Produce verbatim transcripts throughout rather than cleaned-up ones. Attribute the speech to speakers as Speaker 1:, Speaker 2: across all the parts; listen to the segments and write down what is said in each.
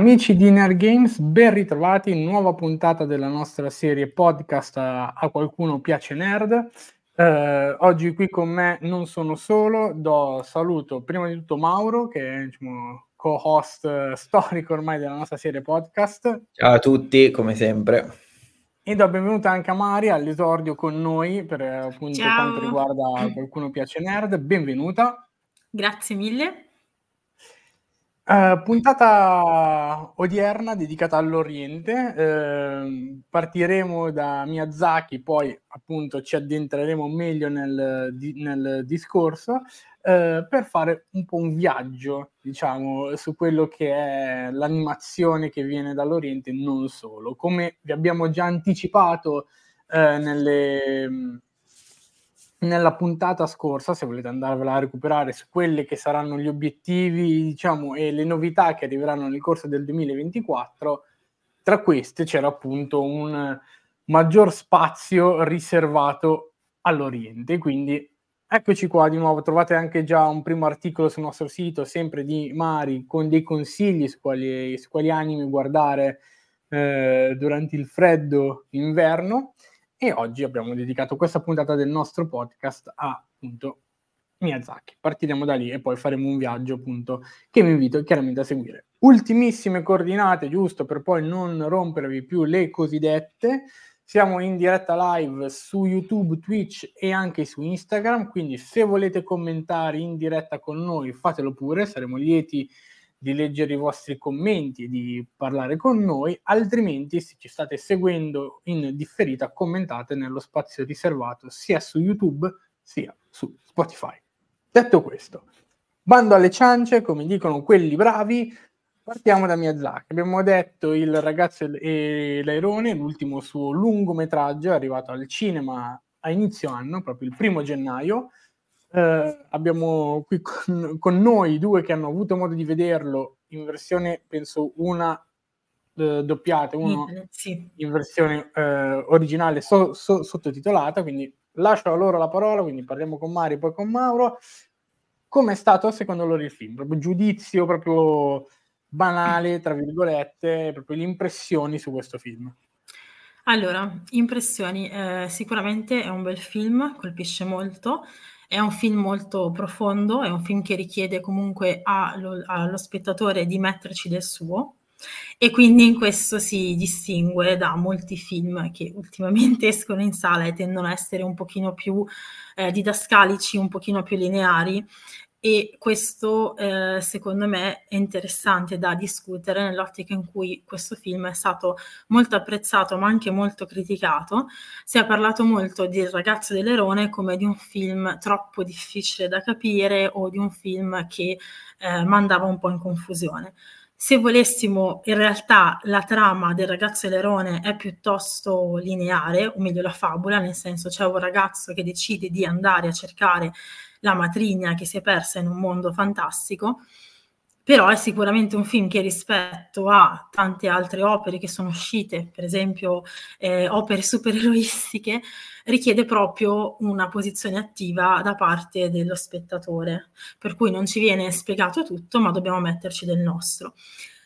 Speaker 1: Amici di Nerd Games, ben ritrovati, nuova puntata della nostra serie podcast A, a qualcuno piace nerd. Eh, oggi qui con me non sono solo, do saluto prima di tutto Mauro, che è, diciamo, co-host eh, storico ormai della nostra serie podcast.
Speaker 2: Ciao a tutti, come sempre.
Speaker 1: E do benvenuta anche a Mari all'esordio con noi per eh, appunto
Speaker 3: Ciao.
Speaker 1: quanto riguarda A qualcuno piace nerd. Benvenuta.
Speaker 3: Grazie mille.
Speaker 1: Uh, puntata odierna dedicata all'Oriente. Uh, partiremo da Miyazaki, poi appunto ci addentreremo meglio nel, di, nel discorso uh, per fare un po' un viaggio, diciamo, su quello che è l'animazione che viene dall'Oriente, non solo. Come vi abbiamo già anticipato uh, nelle... nella puntata scorsa, se volete andarvela a recuperare, su quelli che saranno gli obiettivi, diciamo, e le novità che arriveranno nel corso del duemilaventiquattro, tra queste c'era appunto un maggior spazio riservato all'Oriente. Quindi eccoci qua di nuovo, trovate anche già un primo articolo sul nostro sito, sempre di Mari, con dei consigli su quali, su quali anime guardare eh, durante il freddo inverno. E oggi abbiamo dedicato questa puntata del nostro podcast a appunto Miyazaki. Partiremo da lì e poi faremo un viaggio appunto che vi invito chiaramente a seguire. Ultimissime coordinate, giusto per poi non rompervi più le cosiddette. Siamo in diretta live su YouTube, Twitch e anche su Instagram, quindi se volete commentare in diretta con noi fatelo pure, saremo lieti di leggere i vostri commenti e di parlare con noi, altrimenti se ci state seguendo in differita commentate nello spazio riservato sia su YouTube sia su Spotify. Detto questo, bando alle ciance, come dicono quelli bravi, partiamo da Miyazaki. Abbiamo detto Il ragazzo e l'airone, l'ultimo suo lungometraggio, è arrivato al cinema a inizio anno, proprio il primo gennaio. Uh, abbiamo qui con, con noi due che hanno avuto modo di vederlo in versione, penso, una uh, doppiata, uno
Speaker 3: sì.
Speaker 1: in versione uh, originale so, so, sottotitolata, quindi lascio a loro la parola, quindi parliamo con Mari e poi con Mauro. Come è stato secondo loro il film? Proprio giudizio proprio banale, tra virgolette, proprio le impressioni su questo film.
Speaker 3: Allora, impressioni, eh, sicuramente è un bel film, colpisce molto, è un film molto profondo, è un film che richiede comunque allo, allo spettatore di metterci del suo e quindi in questo si distingue da molti film che ultimamente escono in sala e tendono a essere un pochino più eh, didascalici, un pochino più lineari. E questo eh, secondo me è interessante da discutere nell'ottica in cui questo film è stato molto apprezzato ma anche molto criticato. Si è parlato molto di Il ragazzo dell'Airone come di un film troppo difficile da capire o di un film che eh, mandava un po' in confusione. Se volessimo, in realtà la trama del ragazzo dell'Airone è piuttosto lineare, o meglio la fabula, nel senso c'è un ragazzo che decide di andare a cercare la matrigna che si è persa in un mondo fantastico, però è sicuramente un film che rispetto a tante altre opere che sono uscite, per esempio eh, opere supereroistiche, richiede proprio una posizione attiva da parte dello spettatore, per cui non ci viene spiegato tutto, ma dobbiamo metterci del nostro.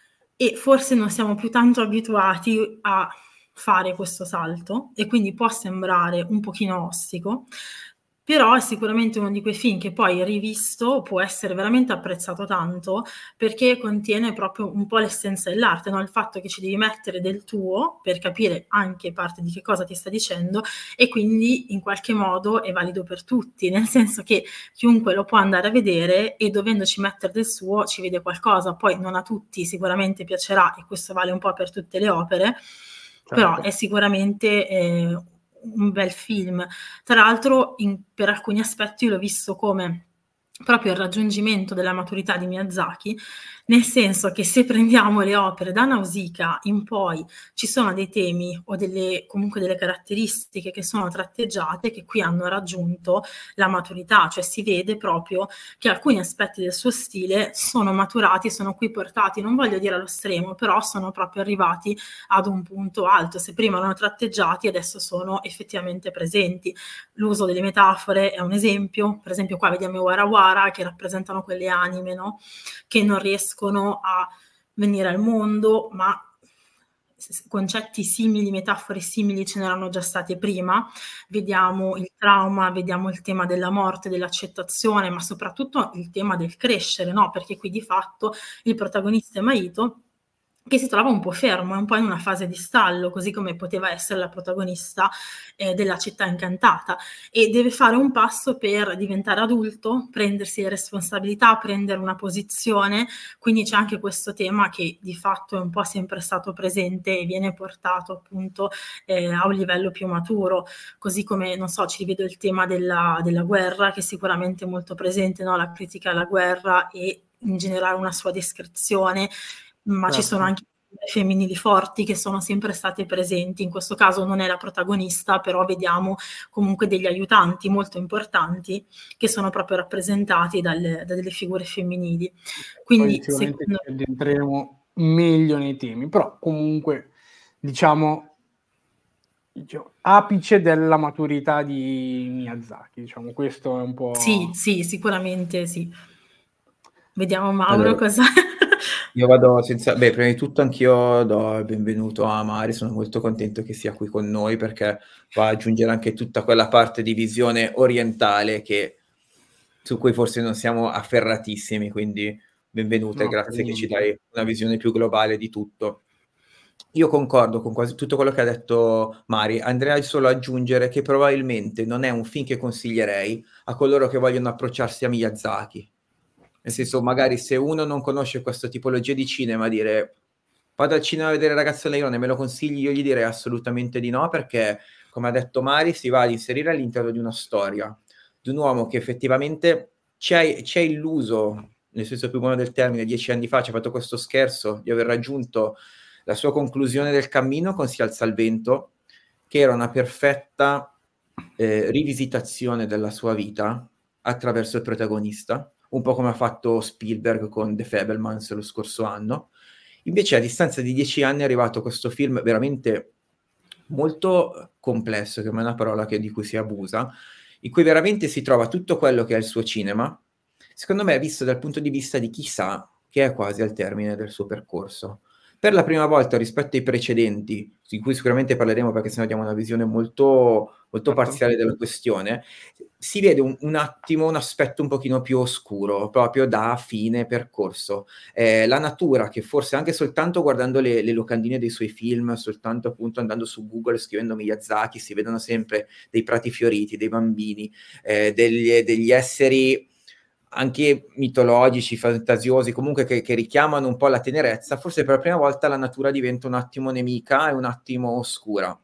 Speaker 3: E forse non siamo più tanto abituati a fare questo salto e quindi può sembrare un pochino ostico, però è sicuramente uno di quei film che poi rivisto può essere veramente apprezzato tanto perché contiene proprio un po' l'essenza dell'arte, no? Il fatto che ci devi mettere del tuo per capire anche parte di che cosa ti sta dicendo e quindi in qualche modo è valido per tutti, nel senso che chiunque lo può andare a vedere e dovendoci mettere del suo ci vede qualcosa, poi non a tutti sicuramente piacerà e questo vale un po' per tutte le opere, certo. Però è sicuramente eh, un bel film. Tra l'altro in, per alcuni aspetti l'ho visto come proprio il raggiungimento della maturità di Miyazaki, nel senso che se prendiamo le opere da Nausicaa in poi ci sono dei temi o delle, comunque delle caratteristiche che sono tratteggiate che qui hanno raggiunto la maturità, cioè si vede proprio che alcuni aspetti del suo stile sono maturati, sono qui portati, non voglio dire allo stremo, però sono proprio arrivati ad un punto alto, se prima erano tratteggiati adesso sono effettivamente presenti. L'uso delle metafore è un esempio, per esempio qua vediamo i Warawara che rappresentano quelle anime, no? Che non riescono a venire al mondo, ma concetti simili, metafore simili ce n'erano già state prima. Vediamo il trauma, vediamo il tema della morte, dell'accettazione, ma soprattutto il tema del crescere, no? Perché qui di fatto il protagonista è Mahito, che si trova un po' fermo, è un po' in una fase di stallo, così come poteva essere la protagonista eh, della Città Incantata, e deve fare un passo per diventare adulto, prendersi le responsabilità, prendere una posizione, quindi c'è anche questo tema che di fatto è un po' sempre stato presente e viene portato appunto eh, a un livello più maturo, così come, non so, ci rivedo il tema della, della guerra, che è sicuramente molto presente, no? La critica alla guerra e in generale una sua descrizione, ma
Speaker 1: Certo.
Speaker 3: ci sono anche femminili forti che sono sempre state presenti. In questo caso non è la protagonista, però vediamo comunque degli aiutanti molto importanti che sono proprio rappresentati dalle, da delle figure femminili. Quindi
Speaker 1: Poi sicuramente
Speaker 3: secondo...
Speaker 1: ci addentreremo meglio nei temi, però comunque diciamo, diciamo apice della maturità di Miyazaki, diciamo, questo è un po'...
Speaker 3: Sì, sì, sicuramente sì. Vediamo Mauro
Speaker 2: Allora,
Speaker 3: cosa...
Speaker 2: io vado senza... Beh, prima di tutto anch'io do il benvenuto a Mari, sono molto contento che sia qui con noi perché va ad aggiungere anche tutta quella parte di visione orientale che... su cui forse non siamo afferratissimi, quindi benvenuta e
Speaker 1: No,
Speaker 2: grazie che ci
Speaker 1: niente.
Speaker 2: dai una visione più globale di tutto. Io concordo con quasi tutto quello che ha detto Mari, andrei solo ad aggiungere che probabilmente non è un film che consiglierei a coloro che vogliono approcciarsi a Miyazaki. Nel senso, magari se uno non conosce questa tipologia di cinema, dire vado al cinema a vedere Ragazzo Leone, me lo consigli? Io gli direi assolutamente di no, perché, come ha detto Mari, si va ad inserire all'interno di una storia, di un uomo che effettivamente ci ha, ci ha illuso, nel senso più buono del termine, dieci anni fa ci ha fatto questo scherzo di aver raggiunto la sua conclusione del cammino con Si alza il vento, che era una perfetta eh, rivisitazione della sua vita attraverso il protagonista, un po' come ha fatto Spielberg con The Fabelmans lo scorso anno. Invece a distanza di dieci anni è arrivato questo film veramente molto complesso, che è una parola che, di cui si abusa, in cui veramente si trova tutto quello che è il suo cinema, secondo me visto dal punto di vista di chi sa che è quasi al termine del suo percorso. Per la prima volta rispetto ai precedenti, di cui sicuramente parleremo perché sennò diamo una visione molto, molto
Speaker 1: Certo.
Speaker 2: parziale della questione, si vede un, un attimo un aspetto un pochino più oscuro, proprio da fine percorso. Eh, la natura, che forse anche soltanto guardando le, le locandine dei suoi film, soltanto appunto andando su Google, scrivendo Miyazaki, si vedono sempre dei prati fioriti, dei bambini, eh, degli, degli esseri anche mitologici, fantasiosi, comunque che, che richiamano un po' la tenerezza. Forse per la prima volta la natura diventa un attimo nemica e un attimo oscura.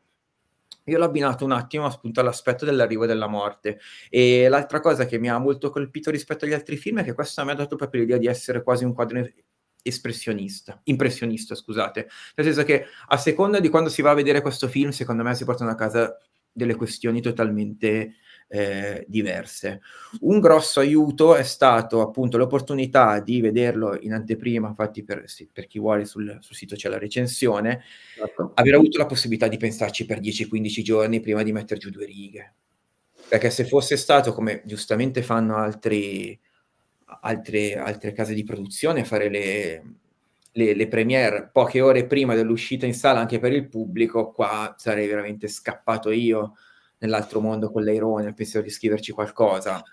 Speaker 2: Io l'ho abbinato un attimo appunto all'aspetto dell'arrivo della morte. E l'altra cosa che mi ha molto colpito rispetto agli altri film è che questo mi ha dato proprio l'idea di essere quasi un quadro espressionista, impressionista, scusate. Nel senso che a seconda di quando si va a vedere questo film, secondo me si portano a casa delle questioni totalmente eh, diverse. Un grosso aiuto è stato appunto l'opportunità di vederlo in anteprima, infatti per, sì, per chi vuole sul, sul sito c'è la recensione,
Speaker 1: Certo.
Speaker 2: aver avuto la possibilità di pensarci per dieci quindici giorni prima di mettere giù due righe. Perché se fosse stato, come giustamente fanno altri, altre, altre case di produzione, fare le, le, le premiere poche ore prima dell'uscita in sala anche per il pubblico, qua sarei veramente scappato io nell'altro mondo con l'airone al pensiero di scriverci qualcosa.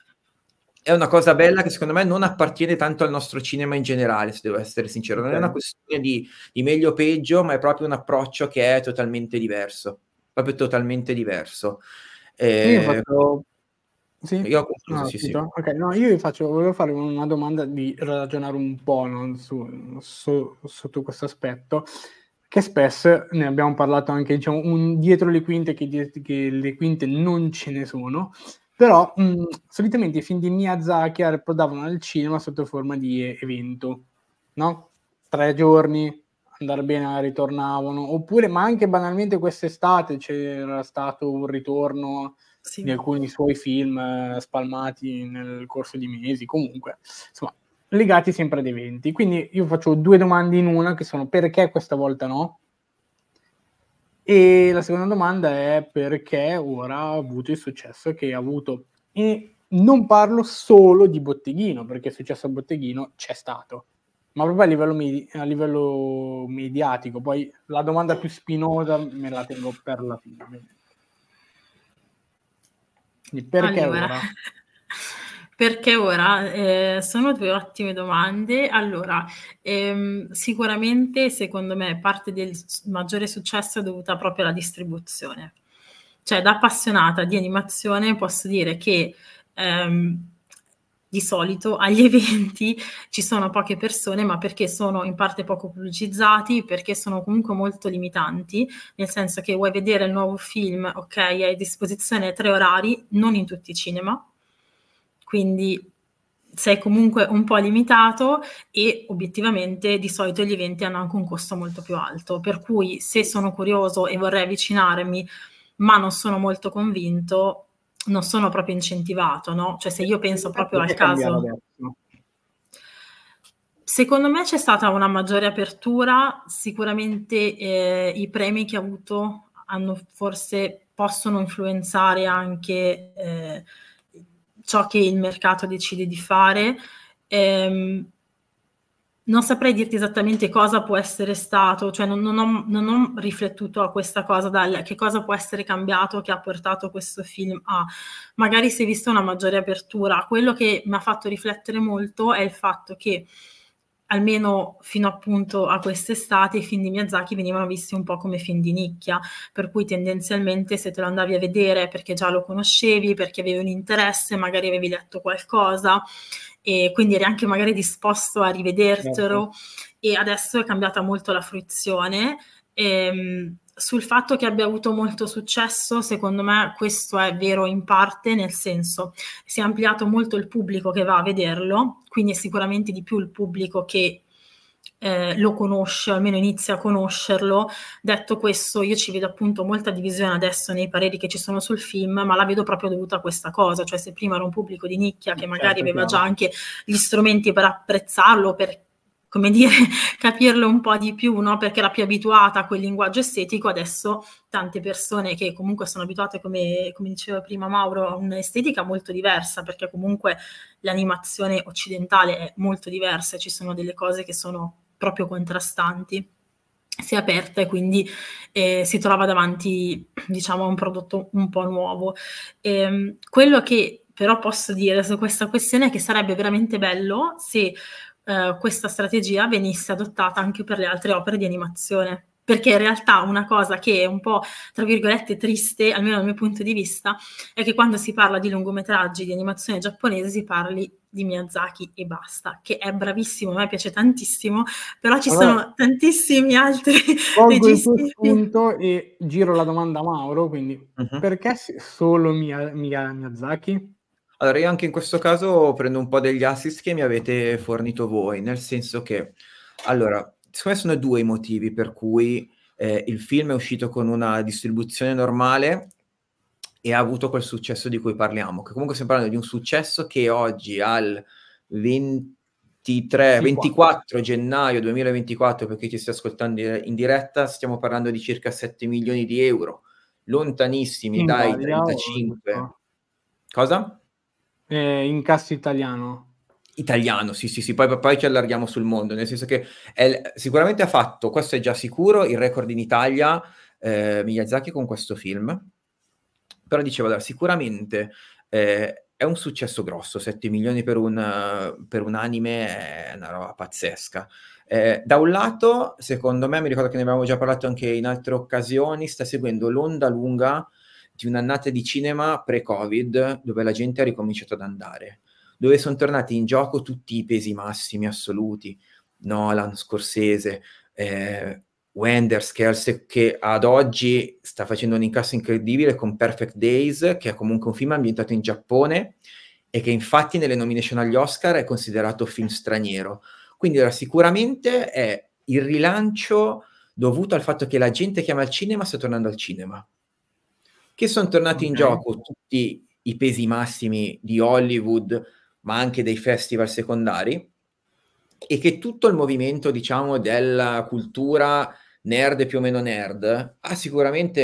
Speaker 2: È una cosa bella che secondo me non appartiene tanto al nostro cinema in generale, se devo essere sincero. Non è una questione di, di meglio o peggio, ma è proprio un approccio che è totalmente diverso. Proprio totalmente diverso. Eh,
Speaker 1: Io faccio... Sì?
Speaker 2: io ho concluso,
Speaker 1: No,
Speaker 2: sì, sì.
Speaker 1: Ok, no, io vi faccio, volevo fare una domanda di ragionare un po', no, su, su, sotto questo aspetto, che spesso ne abbiamo parlato anche, diciamo, un, dietro le quinte, che, die- che le quinte non ce ne sono, però mh, solitamente i film di Miyazaki approdavano al cinema sotto forma di evento, no? Tre giorni, andare bene, ritornavano, oppure, ma anche banalmente quest'estate c'era stato un ritorno
Speaker 3: Sì.
Speaker 1: di alcuni suoi film eh, spalmati nel corso di mesi, comunque, insomma, legati sempre ad eventi. Quindi io faccio due domande in una, che sono: perché questa volta no? E la seconda domanda è: perché ora ha avuto il successo che ha avuto? E non parlo solo di Botteghino, perché il successo a Botteghino c'è stato, ma proprio a livello, medi- a livello mediatico. Poi la domanda più spinosa me la tengo per la fine. Quindi perché
Speaker 3: Allora,
Speaker 1: ora?
Speaker 3: perché ora? Eh, sono due ottime domande. Allora, ehm, sicuramente secondo me parte del s- maggiore successo è dovuta proprio alla distribuzione. Cioè, da appassionata di animazione posso dire che ehm, di solito agli eventi ci sono poche persone, ma perché sono in parte poco pubblicizzati, perché sono comunque molto limitanti, nel senso che vuoi vedere il nuovo film, ok, hai a disposizione tre orari, non in tutti i cinema, quindi sei comunque un po' limitato e obiettivamente di solito gli eventi hanno anche un costo molto più alto, per cui se sono curioso e vorrei avvicinarmi, ma non sono molto convinto, non sono proprio incentivato, no? Cioè se io penso proprio al
Speaker 1: Perché cambiare
Speaker 3: caso...
Speaker 1: adesso?
Speaker 3: Secondo me c'è stata una maggiore apertura, sicuramente eh, i premi che ha avuto hanno forse possono influenzare anche eh, ciò che il mercato decide di fare. Ehm, non saprei dirti esattamente cosa può essere stato, cioè non, non ho, non ho riflettuto a questa cosa, dal che cosa può essere cambiato che ha portato questo film a. Magari si è vista una maggiore apertura. Quello che mi ha fatto riflettere molto è il fatto che almeno fino appunto a quest'estate i film di Miyazaki venivano visti un po' come film di nicchia, per cui tendenzialmente se te lo andavi a vedere perché già lo conoscevi, perché avevi un interesse, magari avevi letto qualcosa e quindi eri anche magari disposto a rivedertelo. Certo. E adesso è cambiata molto la fruizione. Ehm, sul fatto che abbia avuto molto successo, secondo me questo è vero in parte, nel senso si è ampliato molto il pubblico che va a vederlo, quindi è sicuramente di più il pubblico che eh, lo conosce, o almeno inizia a conoscerlo. Detto questo, io ci vedo appunto molta divisione adesso nei pareri che ci sono sul film, ma la vedo proprio dovuta a questa cosa, cioè se prima era un pubblico di nicchia che magari
Speaker 1: Certo,
Speaker 3: aveva
Speaker 1: chiaro.
Speaker 3: già anche gli strumenti per apprezzarlo, per come dire, capirlo un po' di più, no? Perché era più abituata a quel linguaggio estetico, adesso tante persone che comunque sono abituate, come, come diceva prima Mauro, a un'estetica molto diversa, perché comunque l'animazione occidentale è molto diversa, ci sono delle cose che sono proprio contrastanti, si è aperta e quindi eh, si trova davanti, diciamo, a un prodotto un po' nuovo. Ehm, quello che però posso dire su questa questione è che sarebbe veramente bello se eh, questa strategia venisse adottata anche per le altre opere di animazione. Perché in realtà una cosa che è un po', tra virgolette, triste, almeno dal mio punto di vista, è che quando si parla di lungometraggi di animazione giapponese si parli di Miyazaki e basta, che è bravissimo, a me piace tantissimo, però ci
Speaker 1: Allora,
Speaker 3: sono tantissimi altri
Speaker 1: colgo il tuo
Speaker 3: registi.
Speaker 1: spunto e giro la domanda a Mauro, quindi
Speaker 2: Mhm.
Speaker 1: perché si- solo Mia- Mia- Miyazaki?
Speaker 2: Allora, io anche in questo caso prendo un po' degli assist che mi avete fornito voi, nel senso che, allora, secondo me sono due i motivi per cui eh, il film è uscito con una distribuzione normale e ha avuto quel successo di cui parliamo, che comunque stiamo parlando di un successo che oggi al ventitré, ventiquattro gennaio duemilaventiquattro, per chi ci sta ascoltando in diretta, stiamo parlando di circa sette milioni di euro, lontanissimi
Speaker 1: In
Speaker 2: dai
Speaker 1: Italia o
Speaker 2: trentacinque. Cosa?
Speaker 1: eh, in cassa italiano?
Speaker 2: Italiano, sì, sì, sì, poi, poi ci allarghiamo sul mondo, nel senso che è, sicuramente ha fatto, questo è già sicuro, il record in Italia, eh, Miyazaki con questo film, però dicevo, allora, sicuramente eh, è un successo grosso, sette milioni per un, uh, per un anime è una roba pazzesca. Eh, da un lato, secondo me, mi ricordo che ne avevamo già parlato anche in altre occasioni, sta seguendo l'onda lunga di un'annata di cinema pre-Covid, dove la gente ha ricominciato ad andare, dove sono tornati in gioco tutti i pesi massimi assoluti, Nolan, Scorsese, eh, Wenders, che, al se- che ad oggi sta facendo un incasso incredibile con Perfect Days, che è comunque un film ambientato in Giappone e che infatti nelle nomination agli Oscar è considerato film straniero. Quindi ora, sicuramente è il rilancio dovuto al fatto che la gente che ama il cinema sta tornando al cinema, che sono tornati in
Speaker 1: Ok.
Speaker 2: gioco tutti i pesi massimi di Hollywood, ma anche dei festival secondari, e che tutto il movimento, diciamo, della cultura nerd e più o meno nerd ha sicuramente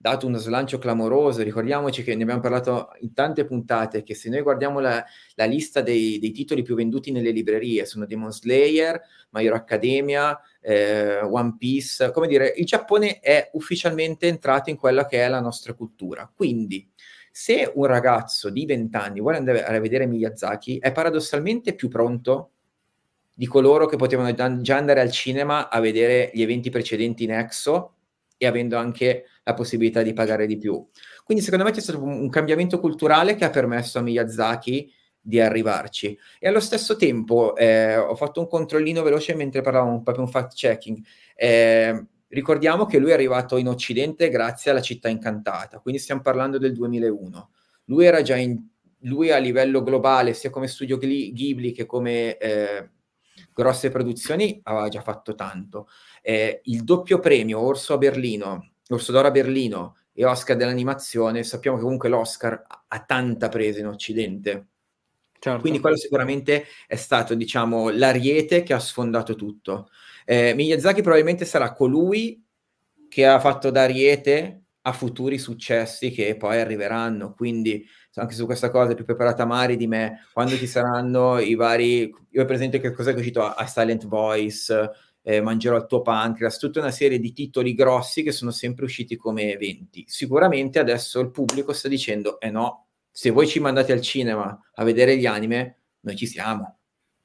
Speaker 2: dato uno slancio clamoroso. Ricordiamoci che ne abbiamo parlato in tante puntate, che se noi guardiamo la, la lista dei, dei titoli più venduti nelle librerie, sono Demon Slayer, My Hero Academia, eh, One Piece. Come dire, il Giappone è ufficialmente entrato in quella che è la nostra cultura. Quindi se un ragazzo di venti anni vuole andare a vedere Miyazaki, è paradossalmente più pronto di coloro che potevano già andare al cinema a vedere gli eventi precedenti in Exo e avendo anche la possibilità di pagare di più. Quindi secondo me c'è stato un cambiamento culturale che ha permesso a Miyazaki di arrivarci. E allo stesso tempo eh, ho fatto un controllino veloce mentre parlavamo, proprio un fact checking. Eh, ricordiamo che lui è arrivato in Occidente grazie alla Città Incantata, quindi stiamo parlando del duemilauno. Lui era già in, lui a livello globale, sia come studio Ghibli che come eh, grosse produzioni, aveva già fatto tanto. Eh, il doppio premio Orso a Berlino, Orso d'Oro a Berlino e Oscar dell'animazione, sappiamo che comunque l'Oscar ha tanta presa in Occidente. Certo. Quindi quello sicuramente è stato, diciamo, l'ariete che ha sfondato tutto. Eh, Miyazaki probabilmente sarà colui che ha fatto da ariete a futuri successi che poi arriveranno, quindi anche su questa cosa è più preparata Mari di me, quando ci saranno i vari, io ho presente che cos'è che è uscito a, a Silent Voice, eh, Mangerò il tuo pancreas, tutta una serie di titoli grossi che sono sempre usciti come eventi. Sicuramente adesso il pubblico sta dicendo, eh no, se voi ci mandate al cinema a vedere gli anime, noi ci siamo.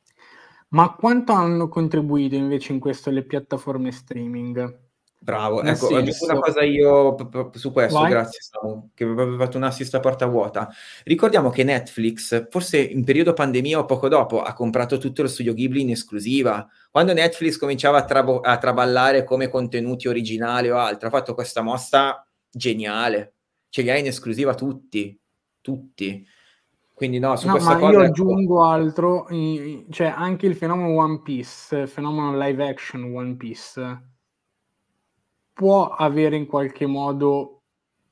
Speaker 1: Ma quanto hanno contribuito invece in questo le piattaforme streaming?
Speaker 2: Bravo,
Speaker 1: Nel
Speaker 2: ecco,
Speaker 1: senso...
Speaker 2: aggiungo una cosa io p- p- su questo,
Speaker 1: Vai.
Speaker 2: grazie Samu, che avevo fatto un assist a porta vuota. Ricordiamo che Netflix, forse in periodo pandemia o poco dopo, ha comprato tutto lo studio Ghibli in esclusiva. Quando Netflix cominciava a, trabo- a traballare come contenuti originali o altro, ha fatto questa mossa geniale. Ce li ha in esclusiva tutti, tutti. Quindi no, su
Speaker 1: no,
Speaker 2: questa
Speaker 1: ma
Speaker 2: cosa...
Speaker 1: io
Speaker 2: ecco,
Speaker 1: aggiungo altro, cioè anche il fenomeno One Piece, il fenomeno live action One Piece, può avere in qualche modo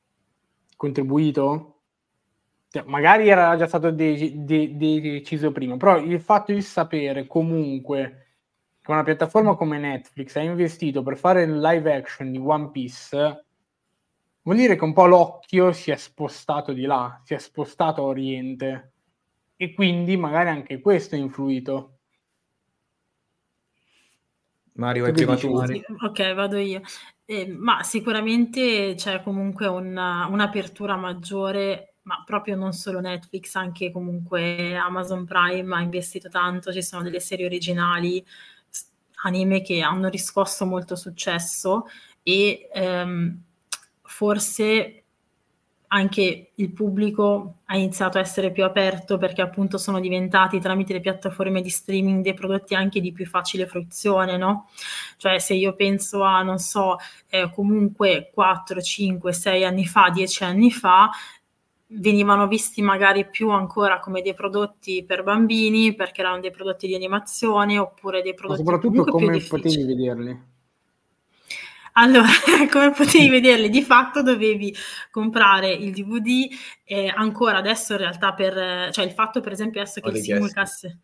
Speaker 1: contribuito? Cioè, magari era già stato de- de- de- deciso prima, però il fatto di sapere comunque che una piattaforma come Netflix ha investito per fare il live action di One Piece, vuol dire che un po' l'occhio si è spostato di là, si è spostato a Oriente, e quindi magari anche questo è influito.
Speaker 2: Mario, vai prima tu?
Speaker 3: Sì, ok, vado io. Eh, ma sicuramente c'è comunque una, un'apertura maggiore, ma proprio non solo Netflix, anche comunque Amazon Prime ha investito tanto, ci sono delle serie originali, anime che hanno riscosso molto successo e ehm, forse anche il pubblico ha iniziato a essere più aperto perché appunto sono diventati tramite le piattaforme di streaming dei prodotti anche di più facile fruizione, no? Cioè se io penso a, non so, eh, comunque quattro, cinque, sei anni fa, dieci anni fa, venivano visti magari più ancora come dei prodotti per bambini perché erano dei prodotti di animazione oppure dei prodotti
Speaker 1: Ma soprattutto
Speaker 3: comunque più
Speaker 1: come
Speaker 3: difficili.
Speaker 1: potevi vederli?
Speaker 3: Allora, come potevi vederli? Di fatto dovevi comprare il D V D, eh, ancora adesso in realtà per... cioè il fatto per esempio adesso che
Speaker 2: Ho
Speaker 3: il
Speaker 2: dei gesti.
Speaker 3: simulcast...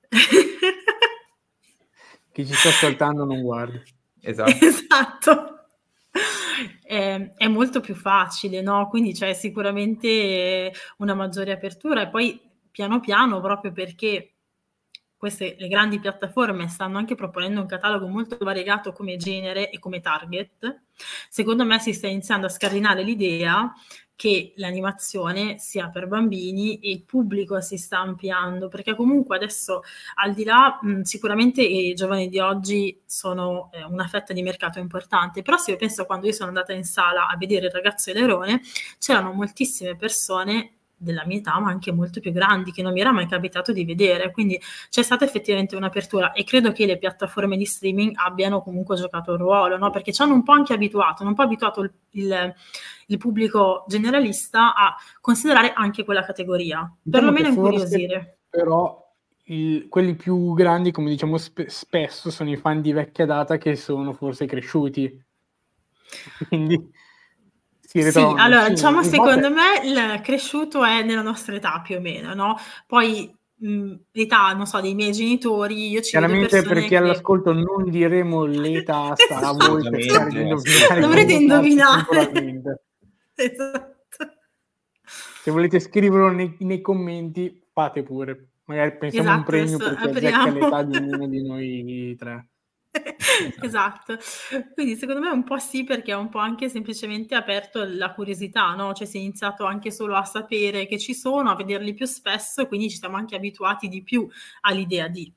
Speaker 1: Chi ci sta ascoltando non guardi.
Speaker 2: Esatto.
Speaker 3: Esatto. Eh, è molto più facile, no? Quindi c'è sicuramente una maggiore apertura e poi piano piano, proprio perché queste le grandi piattaforme stanno anche proponendo un catalogo molto variegato come genere e come target, secondo me si sta iniziando a scardinare l'idea che l'animazione sia per bambini e il pubblico si sta ampliando, perché comunque adesso al di là mh, sicuramente i giovani di oggi sono eh, una fetta di mercato importante, però se io penso a quando io sono andata in sala a vedere Il ragazzo e Leone, c'erano moltissime persone della mia età ma anche molto più grandi che non mi era mai capitato di vedere, quindi c'è stata effettivamente un'apertura e credo che le piattaforme di streaming abbiano comunque giocato un ruolo, no? Perché ci hanno un po' anche abituato, un po' abituato il, il, il pubblico generalista a considerare anche quella categoria,
Speaker 1: Diciamo
Speaker 3: perlomeno
Speaker 1: che
Speaker 3: incuriosire.
Speaker 1: forse, però il, quelli più grandi, come diciamo spe- spesso, sono i fan di vecchia data che sono forse cresciuti, quindi si
Speaker 3: Sì,
Speaker 1: ritrovano al
Speaker 3: allora
Speaker 1: cinema.
Speaker 3: diciamo
Speaker 1: In
Speaker 3: secondo
Speaker 1: parte-
Speaker 3: me il cresciuto è nella nostra età più o meno, no? Poi mh, l'età, non so, dei miei genitori, io ci vedo
Speaker 1: Chiaramente per
Speaker 3: persone
Speaker 1: chi
Speaker 3: che...
Speaker 1: all'ascolto non diremo l'età, sta a voi
Speaker 3: Esatto.
Speaker 1: cercare di
Speaker 2: Assolutamente,
Speaker 1: indovinare
Speaker 3: Dovrete
Speaker 1: come farsi
Speaker 3: indovinare.
Speaker 1: temporalmente.
Speaker 3: Esatto.
Speaker 1: Se volete scriverlo nei, nei commenti, fate pure. Magari pensiamo a un
Speaker 3: Esatto,
Speaker 1: premio
Speaker 3: adesso
Speaker 1: per chi
Speaker 3: apriamo.
Speaker 1: azzecca l'età di ognuno di noi tre.
Speaker 3: Esatto. Quindi secondo me un po' sì, perché ha un po' anche semplicemente aperto la curiosità, no, cioè si è iniziato anche solo a sapere che ci sono, a vederli più spesso e quindi ci siamo anche abituati di più all'idea di.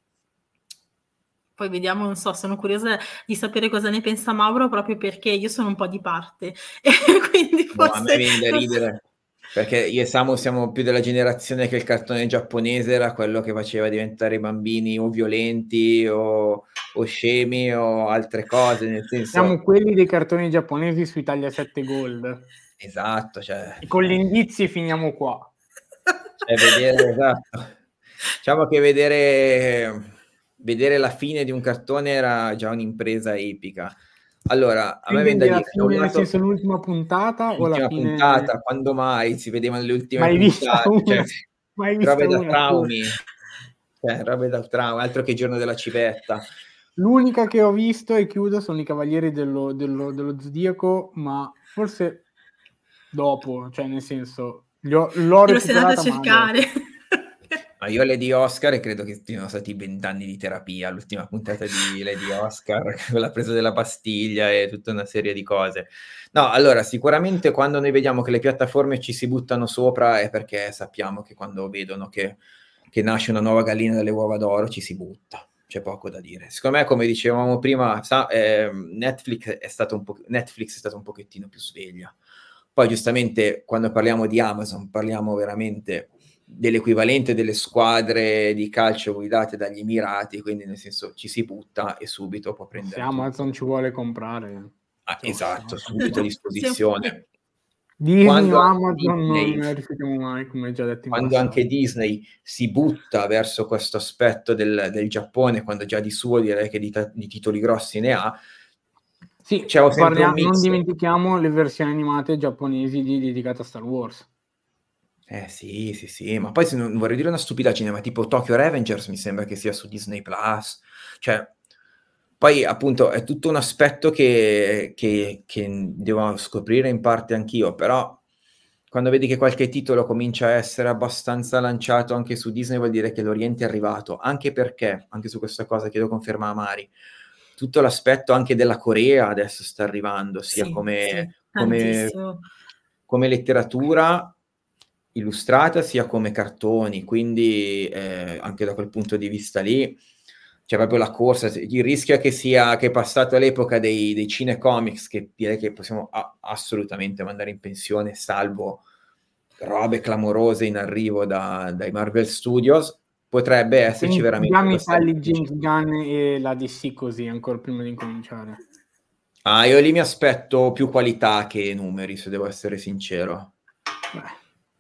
Speaker 3: Poi vediamo, non so, sono curiosa di sapere cosa ne pensa Mauro, proprio perché io sono un po' di parte e quindi
Speaker 2: No, a me
Speaker 3: forse
Speaker 2: viene da
Speaker 3: non so.
Speaker 2: ridere, perché io e Samu siamo più della generazione che il cartone giapponese era quello che faceva diventare i bambini o violenti o, o scemi o altre cose, nel senso...
Speaker 1: Siamo quelli dei cartoni giapponesi su Italia sette Gold.
Speaker 2: Esatto, cioè...
Speaker 1: E con gli indizi finiamo qua.
Speaker 2: Cioè, vedere, esatto. Diciamo che vedere, vedere la fine di un cartone era già un'impresa epica. Allora, a me viene da
Speaker 1: Quindi la
Speaker 2: dire, da un
Speaker 1: fine, nel
Speaker 2: lato,
Speaker 1: senso l'ultima puntata o la
Speaker 2: l'ultima
Speaker 1: fine...
Speaker 2: puntata, quando mai si vedevano le ultime
Speaker 1: Mai vista
Speaker 2: puntate, cioè,
Speaker 1: una, mai
Speaker 2: robe
Speaker 1: vista
Speaker 2: da
Speaker 1: una.
Speaker 2: traumi, cioè, robe da traumi, altro che Giorno della Civetta.
Speaker 1: L'unica che ho visto e chiudo sono i Cavalieri dello, dello, dello Zodiaco, ma forse dopo, cioè nel senso, li ho, l'ho
Speaker 3: Te lo sei andato a
Speaker 1: recuperata ma
Speaker 3: cercare.
Speaker 1: dopo.
Speaker 2: Ma io Lady Oscar e credo che siano stati vent'anni di terapia, l'ultima puntata di Lady Oscar, con la presa della pastiglia e tutta una serie di cose. No, allora, sicuramente quando noi vediamo che le piattaforme ci si buttano sopra è perché sappiamo che quando vedono che, che nasce una nuova gallina dalle uova d'oro ci si butta. C'è poco da dire. Secondo me, come dicevamo prima, sa, eh, Netflix è stato un po', Netflix è stato un pochettino più sveglia. Poi giustamente quando parliamo di Amazon parliamo veramente dell'equivalente delle squadre di calcio guidate dagli Emirati, quindi nel senso ci si butta e subito può prendere
Speaker 1: Se
Speaker 2: tutto.
Speaker 1: Amazon ci vuole comprare.
Speaker 2: Ah,
Speaker 1: Cioè,
Speaker 2: esatto, subito a disposizione.
Speaker 1: Disney
Speaker 2: Quando
Speaker 1: o
Speaker 2: anche
Speaker 1: Amazon
Speaker 2: Disney,
Speaker 1: non ne rifiutiamo mai, come già detto in
Speaker 2: quando
Speaker 1: passato.
Speaker 2: anche Disney si butta verso questo aspetto del, del Giappone, quando già di suo direi che di, di titoli grossi ne ha,
Speaker 1: Sì,
Speaker 2: c'è sempre
Speaker 1: parliamo,
Speaker 2: un mix.
Speaker 1: non dimentichiamo le versioni animate giapponesi di, dedicate a Star Wars.
Speaker 2: Eh sì, sì, sì, ma poi se non vorrei dire una stupidaggine, ma tipo Tokyo Revengers mi sembra che sia su Disney Plus, cioè poi appunto è tutto un aspetto che, che, che devo scoprire in parte anch'io, però quando vedi che qualche titolo comincia a essere abbastanza lanciato anche su Disney vuol dire che l'Oriente è arrivato, anche perché, anche su questa cosa chiedo conferma a Mari, tutto l'aspetto anche della Corea adesso sta arrivando, sia
Speaker 3: Sì,
Speaker 2: come,
Speaker 3: sì,
Speaker 2: come,
Speaker 3: tantissimo.
Speaker 2: come letteratura illustrata sia come cartoni, quindi eh, anche da quel punto di vista lì c'è proprio la corsa. Il rischio è che sia che è passato l'epoca dei, dei cinecomics, che direi che possiamo a- assolutamente mandare in pensione, salvo robe clamorose in arrivo da, dai Marvel Studios, potrebbe esserci
Speaker 1: Quindi
Speaker 2: veramente
Speaker 1: già mi
Speaker 2: questa
Speaker 1: tagli
Speaker 2: rivincita.
Speaker 1: James Gunn e la D C così, ancora prima di incominciare.
Speaker 2: Ah, io lì mi aspetto più qualità che numeri, se devo essere sincero.
Speaker 1: Beh.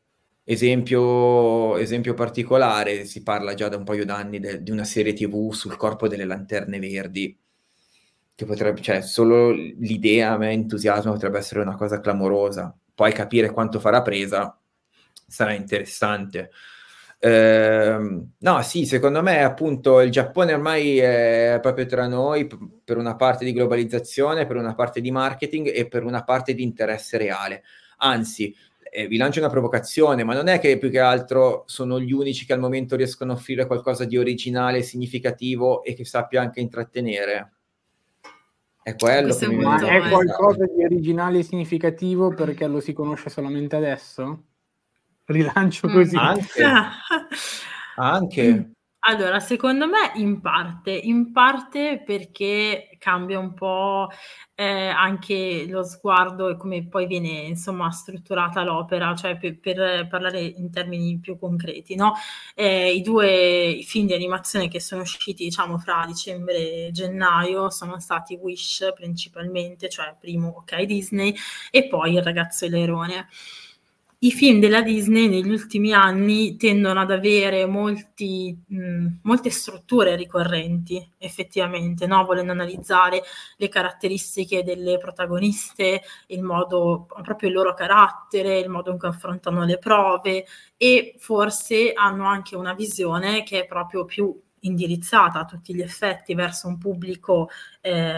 Speaker 2: Esempio, esempio particolare, si parla già da un paio d'anni de, di una serie tivù sul corpo delle lanterne verdi, che potrebbe, cioè, solo l'idea a me entusiasma, potrebbe essere una cosa clamorosa. Poi capire quanto farà presa sarà interessante. Eh, no, sì, secondo me appunto il Giappone ormai è proprio tra noi p- per una parte di globalizzazione, per una parte di marketing e per una parte di interesse reale. Anzi, eh, vi lancio una provocazione, ma non è che più che altro sono gli unici che al momento riescono a offrire qualcosa di originale, significativo e che sappia anche intrattenere. È quello
Speaker 3: Questo
Speaker 2: che
Speaker 3: è
Speaker 2: mi viene
Speaker 1: Ma
Speaker 2: da
Speaker 1: è
Speaker 3: molto... eh.
Speaker 2: pensare.
Speaker 1: qualcosa di originale e significativo perché lo si conosce solamente adesso? Rilancio
Speaker 3: Mm.
Speaker 1: così.
Speaker 2: Anche, anche.
Speaker 3: Allora, secondo me in parte, in parte perché cambia un po' eh, anche lo sguardo e come poi viene insomma strutturata l'opera, cioè per, per parlare in termini più concreti, no? Eh, i due film di animazione che sono usciti diciamo fra dicembre e gennaio sono stati Wish principalmente, cioè primo ok Disney e poi Il ragazzo e Leone. I film della Disney negli ultimi anni tendono ad avere molti, mh, molte strutture ricorrenti, effettivamente, no? Volendo analizzare le caratteristiche delle protagoniste, il modo, proprio il loro carattere, il modo in cui affrontano le prove e forse hanno anche una visione che è proprio più indirizzata a tutti gli effetti verso un pubblico eh,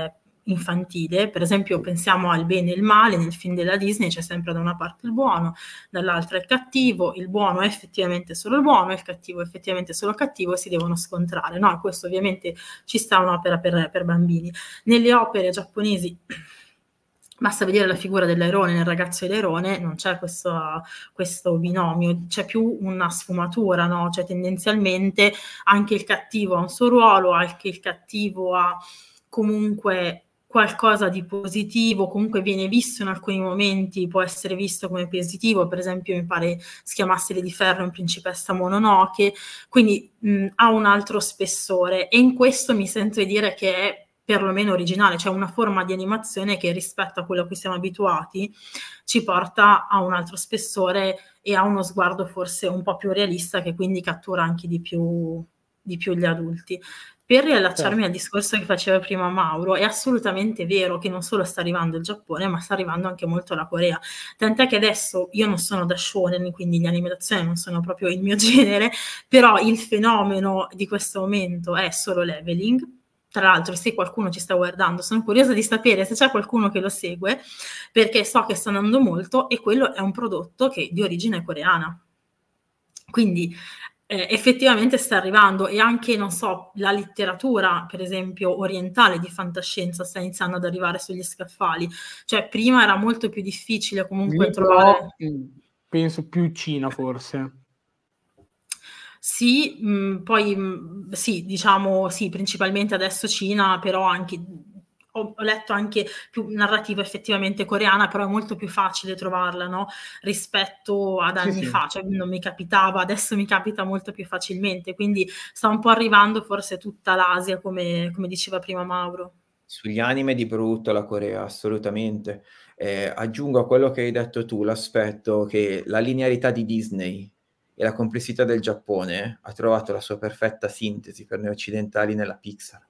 Speaker 3: infantile. Per esempio pensiamo al bene e il male, nel film della Disney c'è sempre da una parte il buono, dall'altra il cattivo, il buono è effettivamente solo il buono, il cattivo è effettivamente solo il cattivo e si devono scontrare, no? Questo ovviamente ci sta un'opera per, per bambini. Nelle opere giapponesi basta vedere la figura dell'Airone nel ragazzo e l'Airone, non c'è questo, questo binomio, c'è più una sfumatura, no? Cioè tendenzialmente anche il cattivo ha un suo ruolo, anche il cattivo ha comunque qualcosa di positivo, comunque viene visto in alcuni momenti, può essere visto come positivo, per esempio mi pare si chiamasse Lady Ferro in Principessa Mononoke, quindi mh, ha un altro spessore e in questo mi sento di dire che è perlomeno originale, cioè una forma di animazione che rispetto a quello a cui siamo abituati ci porta a un altro spessore e a uno sguardo forse un po' più realista che quindi cattura anche di più, di più gli adulti. Per riallacciarmi
Speaker 1: Certo.
Speaker 3: al discorso che faceva prima Mauro, è assolutamente vero che non solo sta arrivando il Giappone, ma sta arrivando anche molto la Corea. Tant'è che adesso io non sono da shonen, quindi gli anime d'azione non sono proprio il mio genere, però il fenomeno di questo momento è Solo Leveling. Tra l'altro, se qualcuno ci sta guardando, sono curiosa di sapere se c'è qualcuno che lo segue, perché so che sta andando molto e quello è un prodotto che di origine coreana. Quindi eh, effettivamente sta arrivando e anche, non so, la letteratura, per esempio, orientale di fantascienza sta iniziando ad arrivare sugli scaffali. Cioè, prima era molto più difficile comunque
Speaker 1: Lì
Speaker 3: trovare...
Speaker 1: però, mh, penso più Cina forse.
Speaker 3: Sì, mh, poi mh, sì, diciamo sì, principalmente adesso Cina, però anche ho, ho letto anche più narrativa effettivamente coreana, però è molto più facile trovarla, no? Rispetto ad
Speaker 1: Sì,
Speaker 3: anni
Speaker 1: sì.
Speaker 3: fa, cioè non mi capitava, adesso mi capita molto più facilmente, quindi sta un po' arrivando forse tutta l'Asia, come, come diceva prima Mauro.
Speaker 2: Sugli anime di brutto la Corea, assolutamente. Eh, aggiungo a quello che hai detto tu l'aspetto che la linearità di Disney e la complessità del Giappone ha trovato la sua perfetta sintesi per noi occidentali nella Pixar.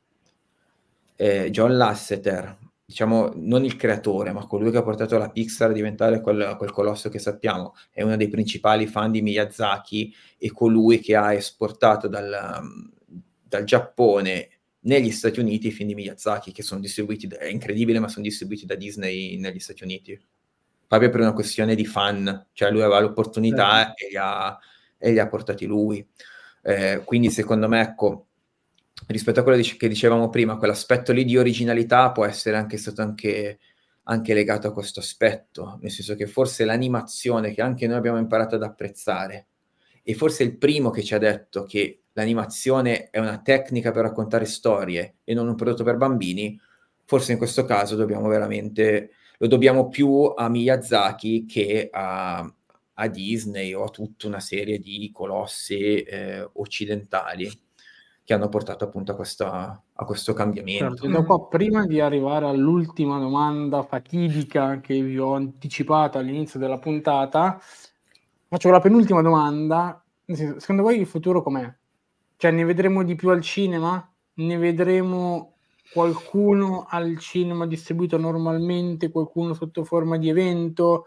Speaker 2: Eh, John Lasseter, diciamo non il creatore, ma colui che ha portato la Pixar a diventare quel, quel colosso che sappiamo, è uno dei principali fan di Miyazaki e colui che ha esportato dal, dal Giappone negli Stati Uniti i film di Miyazaki, che sono distribuiti, da, è incredibile, ma sono distribuiti da Disney negli Stati Uniti, proprio per una questione di fan, cioè lui aveva l'opportunità e li ha, e li ha portati lui. Eh, quindi secondo me, ecco, rispetto a quello che dicevamo prima, quell'aspetto lì di originalità può essere anche stato anche, anche legato a questo aspetto, nel senso che forse l'animazione che anche noi abbiamo imparato ad apprezzare, e forse il primo che ci ha detto che l'animazione è una tecnica per raccontare storie e non un prodotto per bambini, forse in questo caso dobbiamo veramente, lo dobbiamo più a Miyazaki che a, a Disney o a tutta una serie di colossi eh, occidentali che hanno portato appunto a, questa, a questo cambiamento.
Speaker 1: Certo, da qua, prima di arrivare all'ultima domanda fatidica che vi ho anticipato all'inizio della puntata, faccio la penultima domanda. Secondo voi il futuro com'è? Cioè, ne vedremo di più al cinema? Ne vedremo qualcuno al cinema distribuito normalmente, qualcuno sotto forma di evento?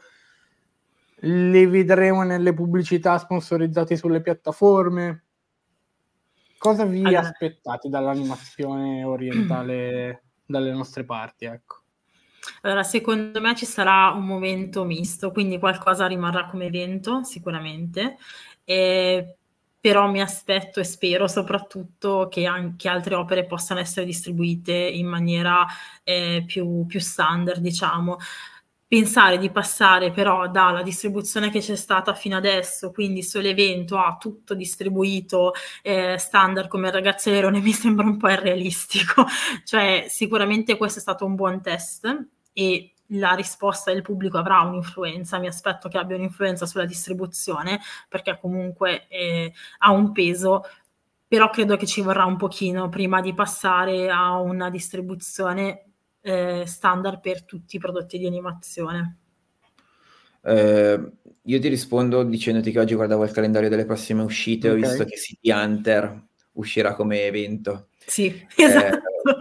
Speaker 1: Le vedremo nelle pubblicità sponsorizzate sulle piattaforme? Cosa vi
Speaker 3: Allora,
Speaker 1: aspettate dall'animazione orientale dalle nostre parti, ecco?
Speaker 3: allora, secondo me ci sarà un momento misto, quindi qualcosa rimarrà come evento sicuramente, eh, però mi aspetto e spero soprattutto che anche altre opere possano essere distribuite in maniera eh, più, più standard, diciamo. Pensare di passare però dalla distribuzione che c'è stata fino adesso, quindi solo evento, a tutto distribuito eh, standard come il Ragazzo Leone mi sembra un po' irrealistico. Cioè sicuramente questo è stato un buon test e la risposta del pubblico avrà un'influenza, mi aspetto che abbia un'influenza sulla distribuzione perché comunque eh, ha un peso, però credo che ci vorrà un pochino prima di passare a una distribuzione eh, standard per tutti i prodotti di animazione.
Speaker 2: Eh, io ti rispondo dicendoti che oggi guardavo il calendario delle prossime uscite, ho
Speaker 1: Ok.
Speaker 2: visto che City Hunter uscirà come evento.
Speaker 3: Sì,
Speaker 2: Eh,
Speaker 3: esatto.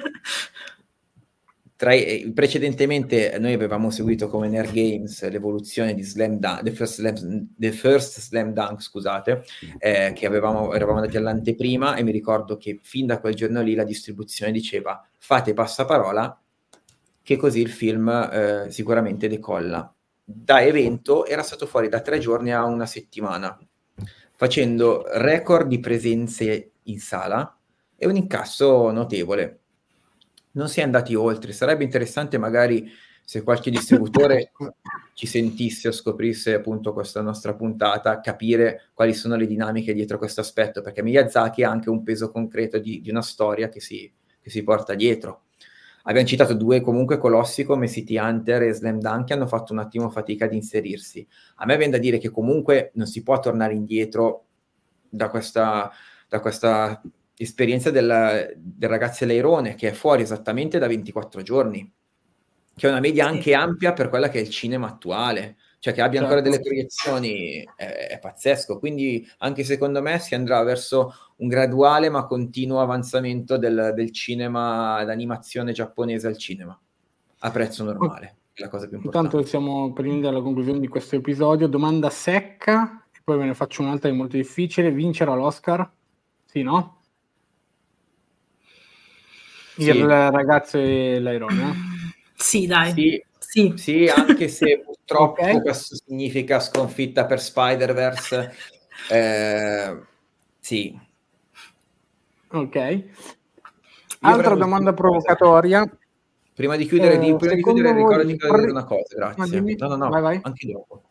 Speaker 2: Tra i, precedentemente noi avevamo seguito come Nerd Games l'evoluzione di Slam Dunk, The First Slam, The First Slam Dunk, scusate, eh, che avevamo, eravamo andati all'anteprima e mi ricordo che fin da quel giorno lì la distribuzione diceva fate passaparola che così il film eh, sicuramente decolla. Da evento era stato fuori da tre giorni a una settimana, facendo record di presenze in sala e un incasso notevole. Non si è andati oltre. Sarebbe interessante magari se qualche distributore ci sentisse o scoprisse appunto questa nostra puntata, capire quali sono le dinamiche dietro questo aspetto, perché Miyazaki ha anche un peso concreto di, di una storia che si, che si porta dietro. Abbiamo citato due comunque colossi come City Hunter e Slam Dunk che hanno fatto un attimo fatica ad inserirsi. A me viene da dire che comunque non si può tornare indietro da questa, da questa esperienza del, del ragazzo Leirone, che è fuori esattamente da ventiquattro giorni, che è una media
Speaker 3: Sì.
Speaker 2: anche ampia per quella che è il cinema attuale, cioè che abbia ancora
Speaker 1: Certo.
Speaker 2: delle proiezioni è, è pazzesco. Quindi anche secondo me si andrà verso un graduale ma continuo avanzamento del, del cinema d'animazione giapponese al cinema a prezzo normale, è la cosa più importante.
Speaker 1: Intanto siamo per venire alla conclusione di questo episodio. Domanda secca, e poi ve ne faccio un'altra che è molto difficile. Vincerà l'Oscar? Sì, no? Il
Speaker 2: Sì.
Speaker 1: ragazzo e l'Airone, eh?
Speaker 3: Sì, dai.
Speaker 2: Sì,
Speaker 3: Sì.
Speaker 2: sì, anche se purtroppo
Speaker 1: Ok.
Speaker 2: questo significa sconfitta per Spider-Verse. Eh, sì.
Speaker 1: Ok.
Speaker 2: Io
Speaker 1: Altra
Speaker 2: avrei
Speaker 1: domanda
Speaker 2: una cosa.
Speaker 1: provocatoria.
Speaker 2: Prima di chiudere, di,
Speaker 1: Eh,
Speaker 2: prima di
Speaker 1: secondo
Speaker 2: chiudere
Speaker 1: voi
Speaker 2: ricordati
Speaker 1: il
Speaker 2: che devo dire
Speaker 1: pre-
Speaker 2: una cosa,
Speaker 1: Ma
Speaker 2: grazie.
Speaker 1: dimmi.
Speaker 2: No, no, no,
Speaker 1: Vai, vai.
Speaker 2: anche dopo.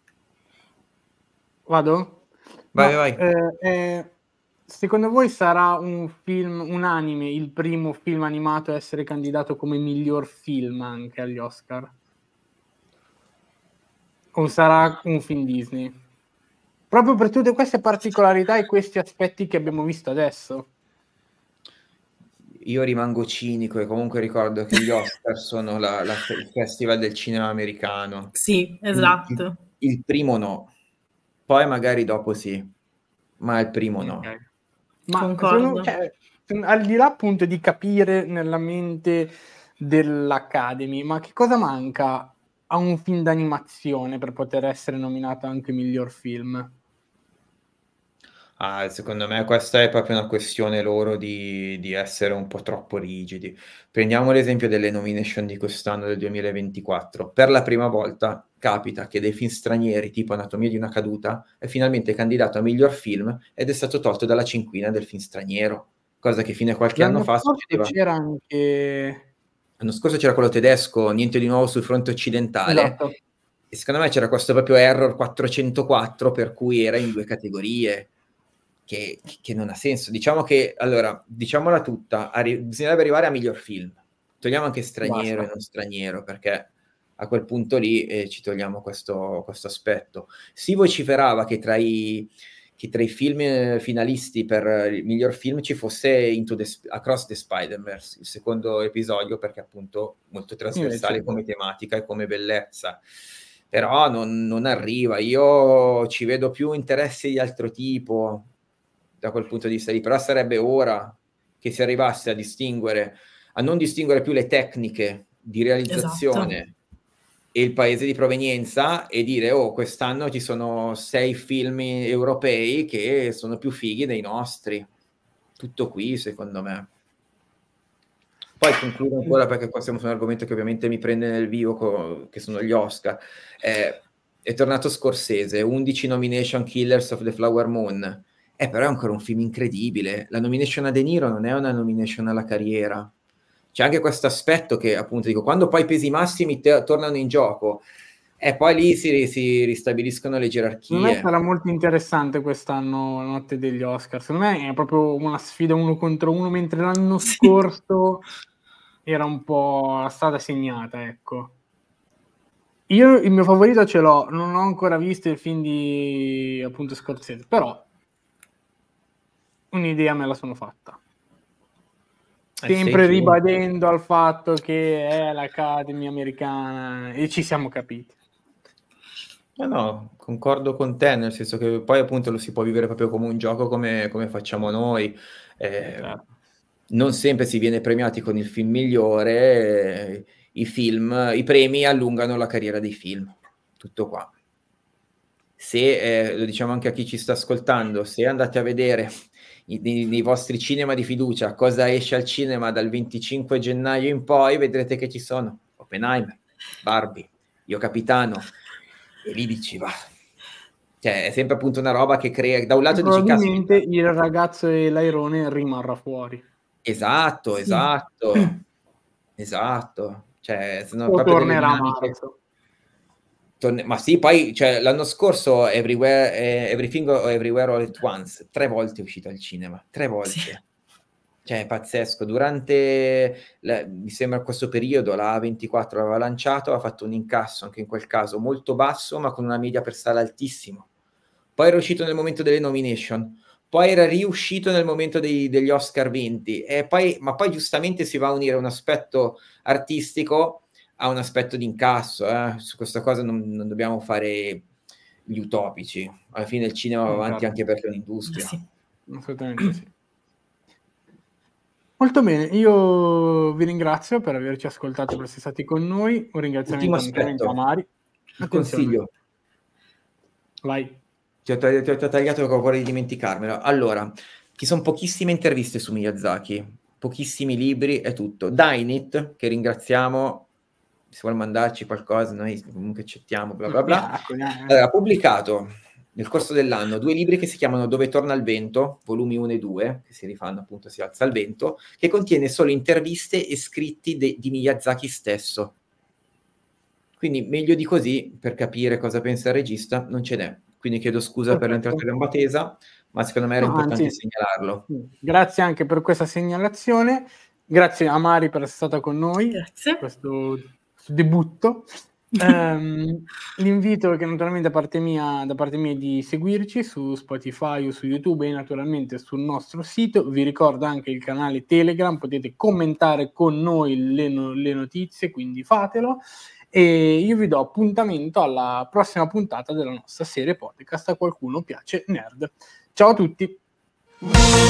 Speaker 1: Vado?
Speaker 2: Vai,
Speaker 1: No,
Speaker 2: vai, vai.
Speaker 1: eh, eh, secondo voi sarà un film, un anime, il primo film animato a essere candidato come miglior film anche agli Oscar? O sarà un film Disney? Proprio per tutte queste particolarità e questi aspetti che abbiamo visto adesso.
Speaker 2: Io rimango cinico e comunque ricordo che gli Oscar sono la, la, il festival del cinema americano.
Speaker 3: Sì,
Speaker 2: Il,
Speaker 3: esatto.
Speaker 2: il, il primo no, poi magari dopo sì, ma il primo no.
Speaker 1: Okay. Ma
Speaker 3: Concordo.
Speaker 1: sono, cioè, al di là appunto di capire nella mente dell'Academy, ma che cosa manca a un film d'animazione per poter essere nominato anche miglior film?
Speaker 2: Ah, secondo me questa è proprio una questione loro di, di essere un po' troppo rigidi. Prendiamo l'esempio delle nomination di quest'anno del duemilaventiquattro. Per la prima volta capita che dei film stranieri tipo Anatomia di una caduta è finalmente candidato a miglior film ed è stato tolto dalla cinquina del film straniero, cosa che fino a qualche anno
Speaker 1: L'anno
Speaker 2: fa
Speaker 1: scorso
Speaker 2: succedeva.
Speaker 1: c'era anche...
Speaker 2: L'anno scorso c'era quello tedesco, Niente di nuovo sul fronte occidentale,
Speaker 1: Esatto.
Speaker 2: e secondo me c'era questo proprio error quattrocentoquattro per cui era in due categorie. Che, che non ha senso. Diciamo che, allora, diciamola tutta, arri- bisognerebbe arrivare a miglior film. Togliamo anche straniero
Speaker 1: Basta.
Speaker 2: e non straniero, perché a quel punto lì eh, ci togliamo questo, questo aspetto. Si vociferava che tra i, che tra i film eh, finalisti per il miglior film ci fosse Into the, Across the Spider-Verse, il secondo episodio, perché appunto molto trasversale
Speaker 1: Invece,
Speaker 2: come tematica e come bellezza. Però non, non arriva. Io ci vedo più interessi di altro tipo da quel punto di vista lì, però sarebbe ora che si arrivasse a distinguere, a non distinguere più le tecniche di realizzazione
Speaker 3: Esatto.
Speaker 2: e il paese di provenienza e dire, oh, quest'anno ci sono sei film europei che sono più fighi dei nostri. Tutto qui, secondo me. Poi concludo ancora, perché qua siamo su un argomento che ovviamente mi prende nel vivo, co- che sono gli Oscar. Eh, è tornato Scorsese, undici nomination, Killers of the Flower Moon. Eh, però è ancora un film incredibile. La nomination a De Niro non è una nomination alla carriera. C'è anche questo aspetto che, appunto, dico, quando poi i pesi massimi te- tornano in gioco, e poi lì si, si ristabiliscono le
Speaker 1: secondo me
Speaker 2: gerarchie.
Speaker 1: sarà molto interessante quest'anno la notte degli Oscar. Secondo me è proprio una sfida uno contro uno, mentre l'anno
Speaker 3: Sì.
Speaker 1: scorso era un po' la strada segnata, ecco. Io il mio favorito ce l'ho, non ho ancora visto il film di appunto Scorsese, però un'idea me la sono fatta.
Speaker 2: Eh,
Speaker 1: Sempre
Speaker 2: stay tuned.
Speaker 1: ribadendo al fatto che è l'Academy americana e ci siamo capiti.
Speaker 2: No, no, concordo con te, nel senso che poi appunto lo si può vivere proprio come un gioco come, come facciamo noi. Eh,
Speaker 1: Certo.
Speaker 2: non sempre si viene premiati con il film migliore, eh, i film, i premi allungano la carriera dei film. Tutto qua. Se, eh, lo diciamo anche a chi ci sta ascoltando, se andate a vedere i- nei, nei vostri cinema di fiducia cosa esce al cinema dal venticinque gennaio in poi, vedrete che ci sono Oppenheimer, Barbie, Io Capitano, e lì dici va, cioè è sempre appunto una roba che crea, da un lato dici
Speaker 1: probabilmente il ragazzo e l'airone rimarrà fuori.
Speaker 2: Esatto,
Speaker 3: Sì.
Speaker 2: esatto, esatto, cioè sono
Speaker 1: O
Speaker 2: proprio delle
Speaker 1: tornerà a
Speaker 2: dinamiche.
Speaker 1: marzo.
Speaker 2: Torne- ma sì, poi cioè, l'anno scorso Everywhere, eh, Everything Everywhere All at Once, tre volte è uscito al cinema, tre volte.
Speaker 3: Sì.
Speaker 2: Cioè, è pazzesco. Durante, la- mi sembra questo periodo, la A ventiquattro aveva lanciato, ha fatto un incasso anche in quel caso molto basso, ma con una media per sala altissimo. Poi era uscito nel momento delle nomination, poi era riuscito nel momento dei- degli Oscar vinti, e poi, ma poi giustamente si va a unire un aspetto artistico a un aspetto di incasso. Eh. Su questa cosa non, non dobbiamo fare gli utopici. Alla fine il cinema va
Speaker 1: No,
Speaker 2: avanti
Speaker 1: certo.
Speaker 2: anche perché è un'industria.
Speaker 3: Sì.
Speaker 1: Assolutamente sì. Molto bene, io vi ringrazio per averci ascoltato, per essere stati con noi. Un ringraziamento
Speaker 2: Ultimo
Speaker 1: naturalmente a
Speaker 2: aspetto,
Speaker 1: Mari.
Speaker 2: il
Speaker 1: Attenzione,
Speaker 2: consiglio.
Speaker 1: vai.
Speaker 2: Ti ho, tagli- ti ho tagliato perché ho paura di dimenticarmelo. Allora, ci sono pochissime interviste su Miyazaki, pochissimi libri, è tutto. Dynit, che ringraziamo, se vuole mandarci qualcosa, noi comunque accettiamo, bla bla bla.
Speaker 1: Ecco, eh.
Speaker 2: Allora, ha pubblicato nel corso dell'anno due libri che si chiamano Dove torna il vento, volumi uno e due, che si rifanno appunto Si alza il vento, che contiene solo interviste e scritti de- di Miyazaki stesso. Quindi meglio di così, per capire cosa pensa il regista, non ce n'è. Quindi chiedo scusa per
Speaker 1: Perfetto.
Speaker 2: l'entrata gamba tesa, ma secondo me era
Speaker 1: No,
Speaker 2: importante
Speaker 1: anzi,
Speaker 2: segnalarlo.
Speaker 1: grazie anche per questa segnalazione, grazie a Mari per essere stata con noi,
Speaker 3: Grazie.
Speaker 1: questo, questo debutto. Um, l'invito che naturalmente da parte mia da parte mia è di seguirci su Spotify o su YouTube e naturalmente sul nostro sito. Vi ricordo anche il canale Telegram, potete commentare con noi le, no- le notizie, quindi fatelo, e io vi do appuntamento alla prossima puntata della nostra serie podcast A Qualcuno Piace Nerd. Ciao a tutti.